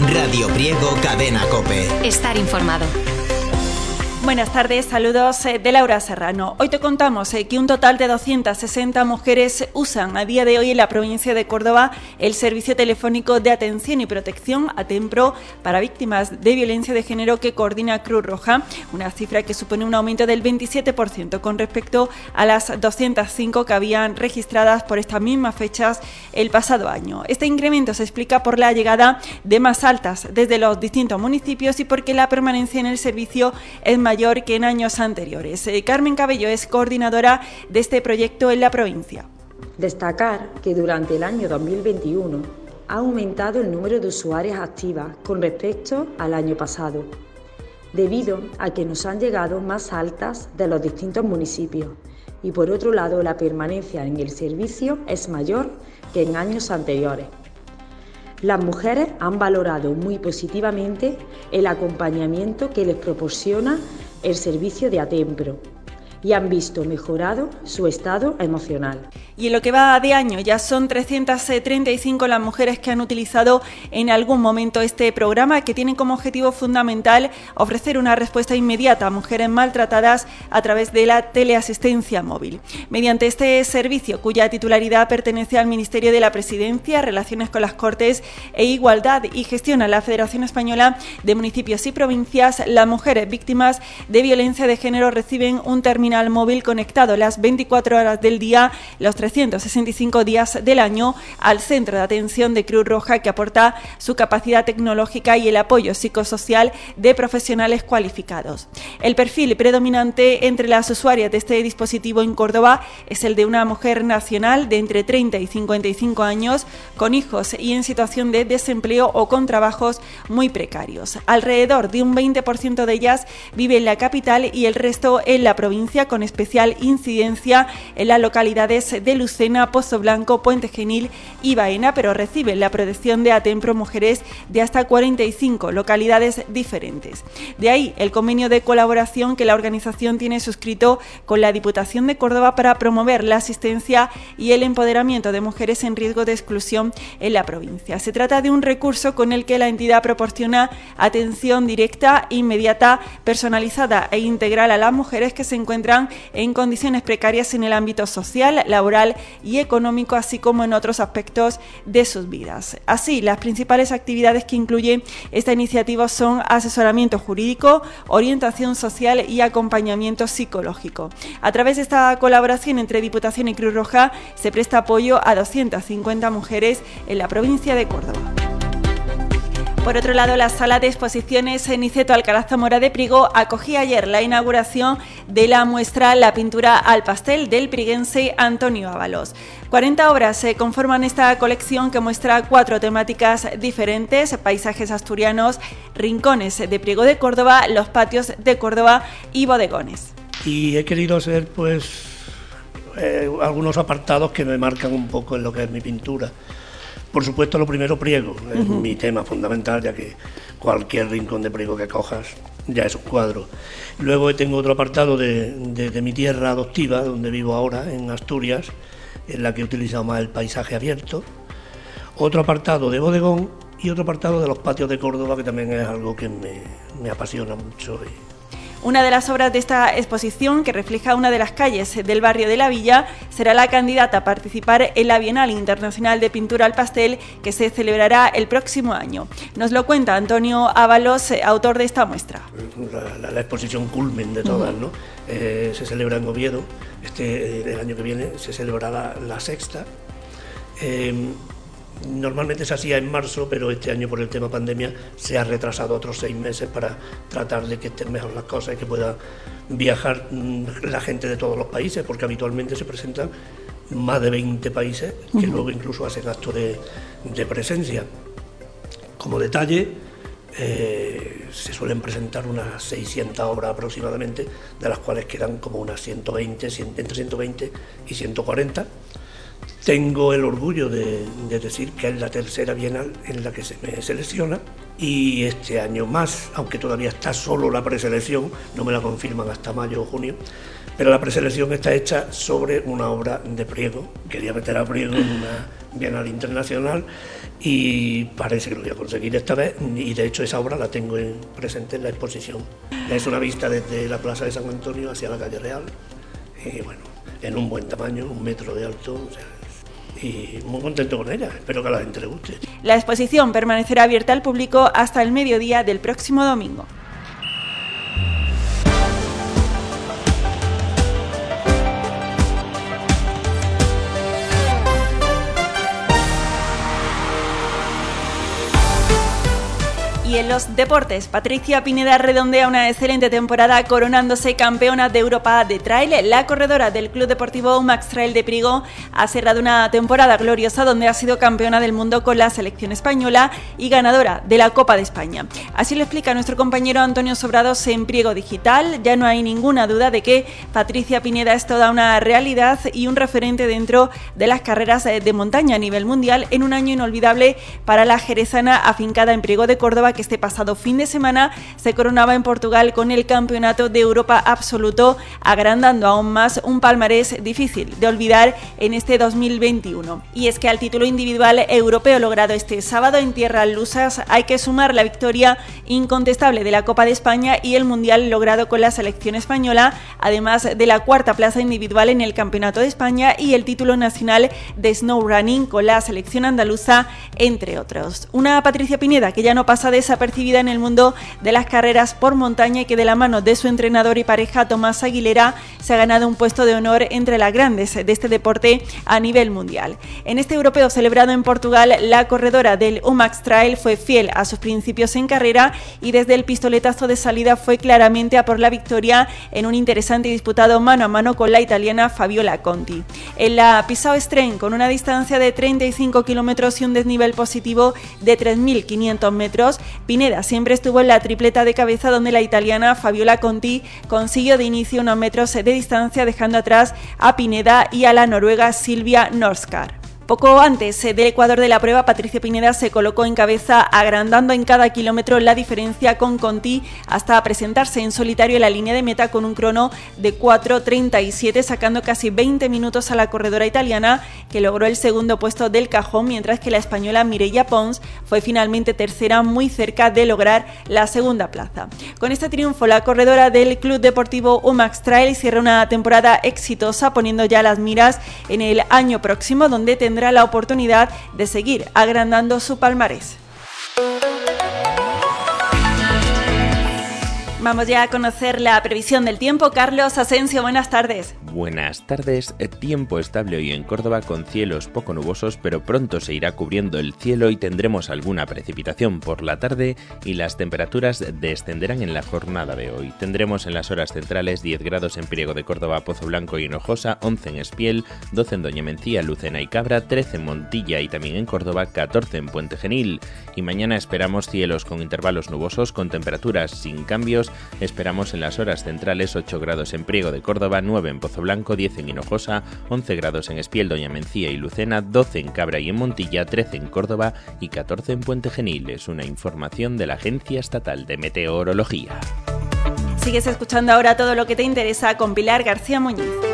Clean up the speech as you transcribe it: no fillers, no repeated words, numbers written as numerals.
Radio Priego, Cadena COPE. Estar informado. Buenas tardes, saludos de Laura Serrano. Hoy te contamos que un total de 260 mujeres usan a día de hoy en la provincia de Córdoba el servicio telefónico de atención y protección ATEMPRO para víctimas de violencia de género que coordina Cruz Roja, una cifra que supone un aumento del 27% con respecto a las 205 que habían registradas por estas mismas fechas el pasado año. Este incremento se explica por la llegada de más altas desde los distintos municipios y porque la permanencia en el servicio es mayor que en años anteriores. Carmen Cabello es coordinadora de este proyecto en la provincia. Destacar que durante el año 2021 ha aumentado el número de usuarias activas con respecto al año pasado, debido a que nos han llegado más altas de los distintos municipios y por otro lado la permanencia en el servicio es mayor que en años anteriores. Las mujeres han valorado muy positivamente el acompañamiento que les proporciona el servicio de ATEMPRO y han visto mejorado su estado emocional. Y en lo que va de año ya son 335 las mujeres que han utilizado en algún momento este programa, que tiene como objetivo fundamental ofrecer una respuesta inmediata a mujeres maltratadas a través de la teleasistencia móvil. Mediante este servicio, cuya titularidad pertenece al Ministerio de la Presidencia, Relaciones con las Cortes e Igualdad y gestiona la Federación Española de Municipios y Provincias, las mujeres víctimas de violencia de género reciben un terminal móvil conectado las 24 horas del día, los 365 días del año, al centro de atención de Cruz Roja, que aporta su capacidad tecnológica y el apoyo psicosocial de profesionales cualificados. El perfil predominante entre las usuarias de este dispositivo en Córdoba es el de una mujer nacional de entre 30 y 55 años, con hijos y en situación de desempleo o con trabajos muy precarios. Alrededor de un 20% de ellas vive en la capital y el resto en la provincia, con especial incidencia en las localidades de Lucena, Pozo Blanco, Puente Genil y Baena, pero reciben la protección de ATEMPRO mujeres de hasta 45 localidades diferentes. De ahí el convenio de colaboración que la organización tiene suscrito con la Diputación de Córdoba para promover la asistencia y el empoderamiento de mujeres en riesgo de exclusión en la provincia. Se trata de un recurso con el que la entidad proporciona atención directa, inmediata, personalizada e integral a las mujeres que se encuentran en condiciones precarias en el ámbito social, laboral y económico, así como en otros aspectos de sus vidas. Así, las principales actividades que incluye esta iniciativa son asesoramiento jurídico, orientación social y acompañamiento psicológico. A través de esta colaboración entre Diputación y Cruz Roja se presta apoyo a 250 mujeres en la provincia de Córdoba. Por otro lado, la sala de exposiciones Niceto Alcalá Zamora de Priego acogía ayer la inauguración de la muestra La pintura al pastel del priguense Antonio Ábalos. 40 obras se conforman esta colección que muestra 4 temáticas diferentes: paisajes asturianos, rincones de Priego de Córdoba, los patios de Córdoba y bodegones. Y he querido hacer algunos apartados que me marcan un poco en lo que es mi pintura. Por supuesto, lo primero, Priego, es mi tema fundamental, ya que cualquier rincón de Priego que cojas ya es un cuadro. Luego tengo otro apartado de mi tierra adoptiva, donde vivo ahora, en Asturias, en la que he utilizado más el paisaje abierto. Otro apartado de bodegón y otro apartado de los patios de Córdoba, que también es algo que me apasiona mucho. Una de las obras de esta exposición, que refleja una de las calles del barrio de la Villa, será la candidata a participar en la Bienal Internacional de Pintura al Pastel, que se celebrará el próximo año. Nos lo cuenta Antonio Ábalos, autor de esta muestra. La exposición culmen de todas, ¿no? Se celebra en Oviedo. El año que viene se celebrará la sexta. Normalmente se hacía en marzo, pero este año por el tema pandemia se ha retrasado otros 6 meses para tratar de que estén mejor las cosas y que pueda viajar la gente de todos los países, porque habitualmente se presentan más de 20 países que luego incluso hacen acto de presencia. Como detalle, se suelen presentar unas 600 obras aproximadamente, de las cuales quedan como unas 120, entre 120 y 140. Tengo el orgullo de decir que es la tercera Bienal en la que se me selecciona y este año más, aunque todavía está solo la preselección, no me la confirman hasta mayo o junio, pero la preselección está hecha sobre una obra de Priego. Quería meter a Priego en una Bienal Internacional y parece que lo voy a conseguir esta vez, y de hecho esa obra la tengo presente en la exposición. Es una vista desde la Plaza de San Antonio hacia la Calle Real, y bueno, en un buen tamaño, 1 metro de alto, o sea, y muy contento con ella, espero que a la gente le guste. La exposición permanecerá abierta al público hasta el mediodía del próximo domingo. Y en los deportes, Patricia Pineda redondea una excelente temporada coronándose campeona de Europa de trail. La corredora del Club Deportivo Umax Trail de Priego ha cerrado una temporada gloriosa donde ha sido campeona del mundo con la selección española y ganadora de la Copa de España. Así lo explica nuestro compañero Antonio Sobrados en Priego Digital. Ya no hay ninguna duda de que Patricia Pineda es toda una realidad y un referente dentro de las carreras de montaña a nivel mundial en un año inolvidable para la jerezana afincada en Priego de Córdoba, que este pasado fin de semana se coronaba en Portugal con el Campeonato de Europa absoluto, agrandando aún más un palmarés difícil de olvidar en este 2021. Y es que al título individual europeo logrado este sábado en tierras lusas hay que sumar la victoria incontestable de la Copa de España y el Mundial logrado con la selección española, además de la 4ª plaza individual en el Campeonato de España y el título nacional de snowrunning con la selección andaluza, entre otros. Una Patricia Pineda que ya no pasa desapercibida en el mundo de las carreras por montaña y que de la mano de su entrenador y pareja Tomás Aguilera se ha ganado un puesto de honor entre las grandes de este deporte a nivel mundial. En este europeo celebrado en Portugal, la corredora del Umax Trail fue fiel a sus principios en carrera y desde el pistoletazo de salida fue claramente a por la victoria en un interesante y disputado mano a mano con la italiana Fabiola Conti. En la Pisao Stren, con una distancia de 35 kilómetros y un desnivel positivo de 3.500 metros, Pineda siempre estuvo en la tripleta de cabeza, donde la italiana Fabiola Conti consiguió de inicio unos metros de distancia, dejando atrás a Pineda y a la noruega Silvia Norskar. Poco antes del ecuador de la prueba, Patricia Pineda se colocó en cabeza, agrandando en cada kilómetro la diferencia con Conti hasta presentarse en solitario en la línea de meta con un crono de 4:37, sacando casi 20 minutos a la corredora italiana, que logró el segundo puesto del cajón, mientras que la española Mireia Pons fue finalmente tercera, muy cerca de lograr la segunda plaza. Con este triunfo, la corredora del Club Deportivo Umax Trail cierra una temporada exitosa, poniendo ya las miras en el año próximo, donde tendrá la oportunidad de seguir agrandando su palmarés. Vamos ya a conocer la previsión del tiempo. Carlos Asensio, buenas tardes. Buenas tardes. Tiempo estable hoy en Córdoba con cielos poco nubosos, pero pronto se irá cubriendo el cielo y tendremos alguna precipitación por la tarde y las temperaturas descenderán en la jornada de hoy. Tendremos en las horas centrales 10 grados en Priego de Córdoba, Pozo Blanco y Hinojosa, 11 en Espiel, 12 en Doña Mencía, Lucena y Cabra, 13 en Montilla y también en Córdoba, 14 en Puente Genil. Y mañana esperamos cielos con intervalos nubosos con temperaturas sin cambios. Esperamos en las horas centrales 8 grados en Priego de Córdoba, 9 en Pozo Blanco, 10 en Hinojosa, 11 grados en Espiel, Doña Mencía y Lucena, 12 en Cabra y en Montilla, 13 en Córdoba y 14 en Puente Genil. Es una información de la Agencia Estatal de Meteorología. Sigues escuchando ahora todo lo que te interesa con Pilar García Muñiz.